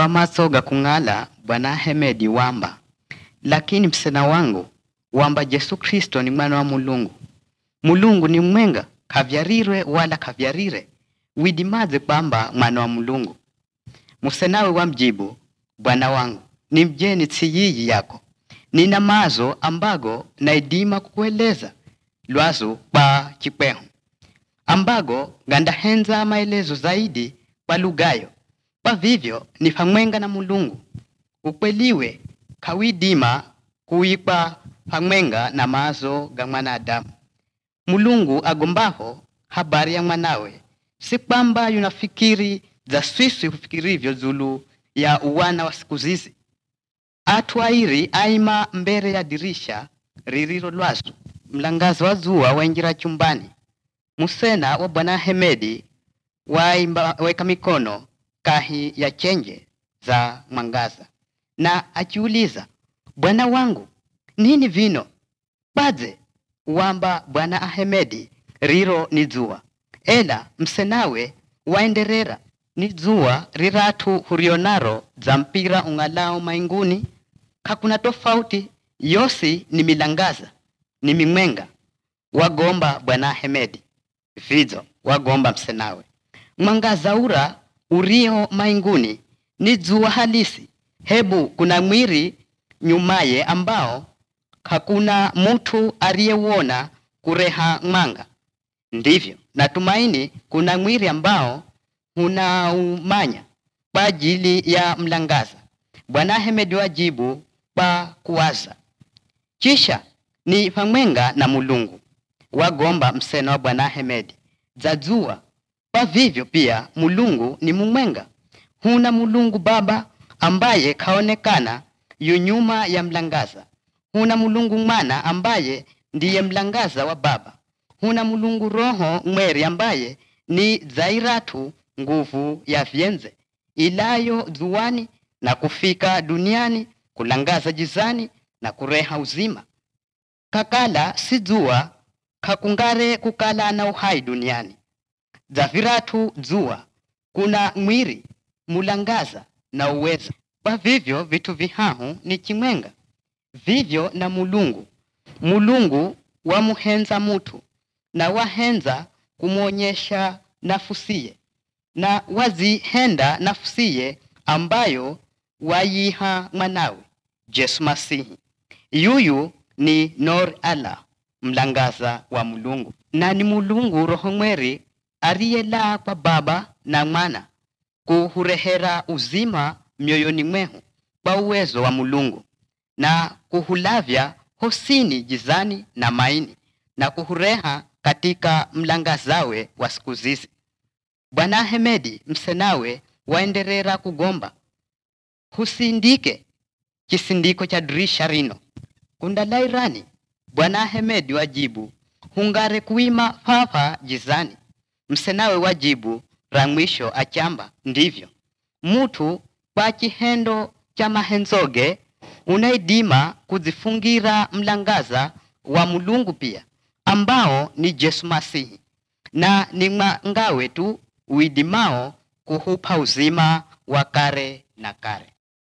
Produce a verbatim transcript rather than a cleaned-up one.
pamaso kung'ala Bwana Hemedi wamba, lakini msena wangu wamba Yesu Kristo ni mwana wa Mulungu. Mulungu ni mwenga, kavyarirwe wala kavyarire, widimaze kwamba mwana wa Mulungu. Musenawe wamjibu, Bwana wangu, ni mjeni tsiyiyi yako. Nina mazo ambago naidima kukueleza, lwazo kwa chikweho. Ambago gandahenza maelezo zaidi kwa lugayo. Kwa vivyo ni pamwenga na Mulungu. Ukweliwe kawidima kuipa pamwenga na mazo ga mwanadamu. Mulungu agombaho habari ya mwanawe. Si kwamba yunafikiri za sisi hufikirivyo zulu ya uwana wa siku zizi. Atuairi aima mbere ya dirisha ririro lwazo. Mlangazi wa zua wainjira chumbani. Musena wa Bwana Hemedi waimba weka mikono kahi ya chenje za mwangaza. Na achiuliza, Bwana wangu, nini vino? Baze, wamba Bwana Hemedi riro ni zua. Ela msenawe waenderera ni zua riratu hurionaro za mpira ungalao mainguni. Hakuna tofauti, yosi ni milangaza, ni mimwenga. Wagomba Bwana Hemedi. Vizo, wagomba msenawe. Mwangaza ura urio mainguni ni zua halisi. Hebu kuna mwiri nyumaye ambao hakuna mtu aliyeuona kureha mwanga. Ndivyo, natumaini kuna mwiri ambao unaumanya kwa ajili ya mlangaza. Bwana Hemedi wajibu kwa kuwaza. Kisha ni pamwenga na Mulungu. Wagomba msena wa Bwana Hemedi. Zazua, kwa vivyo pia Mulungu ni mumwenga. Huna Mulungu Baba ambaye kaonekana yunyuma ya mlangaza. Huna Mulungu Mwana ambaye ndiye mlangaza wa Baba. Huna Mulungu Roho Mweri ambaye ni zairatu nguvu ya vyenze. Ilayo zuwani na kufika duniani, kulangaza jizani na kureha uzima. Kakala si zua, kakungare kukala na uhai duniani. Zaviratu zua, kuna mwiri, mulangaza na uweza. Kwa vivyo vitu vihahu ni chimwenga. Vivyo na Mulungu. Mulungu wamuhenza mutu na wahenza kumuonyesha nafusiye. Na wazihenda nafusiye ambayo wayiha mwanawe, Yesu Masihi. Yuyu ni Nor Allah, mlangaza wa Mulungu. Na ni Mulungu Roho Mweri ariyela kwa Baba na Mwana kuhurehera uzima mioyoni mwehu kwa uwezo wa Mulungu. Na kuhulavya hosini jizani na maini na kuhureha katika mlangazawe wa siku zizi. Bwana Hemedi msenawe waenderera kugomba. Husindike kisindiko cha dirisha rino. Kundalairani, Bwana Hemedi wajibu, hungare kuima papa jizani. Msenawe wajibu, ramwisho achamba, ndivyo. Mutu kwa kihendo cha mahenzoge, unaidima kuzifungira mlangaza wa Mulungu pia, ambao ni Yesu Masihi. Na ni ngawe tu uidimao kuhupa uzima wa kare na kare.